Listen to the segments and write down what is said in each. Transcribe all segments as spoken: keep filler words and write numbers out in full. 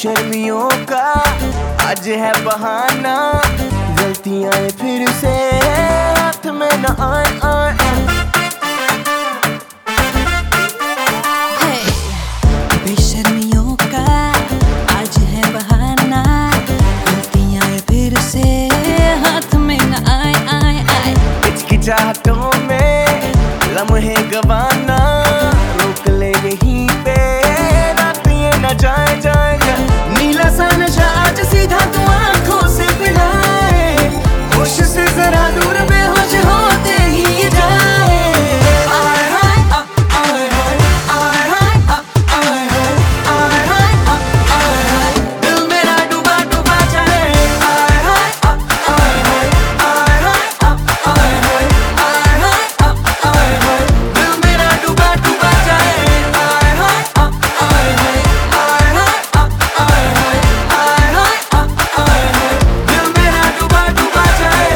बेशर्मियों का आज है बहाना, गलतियां फिर से हाथ में न आए आए। बेशर्मियों का आज है बहाना, गलतियां फिर से हाथ में न आए आए आए। हिचकिचाहटों में लम्हे गवाना, रोक ले यहीं पे रात ये न जाए जाए जाए। नीला सा नशा आज सीधा तू आंखों से पिलाए, होश से जरा दूर बेहोश होते ही जाए। आए हाय आए हाय आए हाय आए हाय आए हाय आए हाय, दिल मेरा डूबा डूबा जाए। आए हाय आए हाय आए हाय आए हाय आए हाय आए हाय, दिल मेरा डूबा डूबा जाए। आए हाय आए हाय आए हाय आए हाय आए हाय आए हाय, दिल मेरा डूबा डूबा जाए।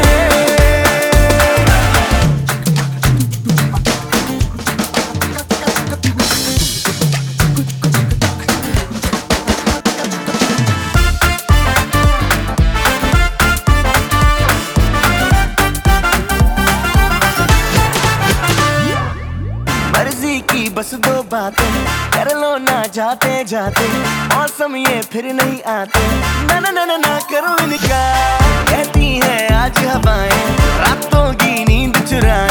मर्जी की बस दो बातें कर लो ना जाते जाते, मौसम ये फिर नहीं आते। ना ना ना ना ना करो इनका, कहती है आज हवाएं रातों की नींद चुराए।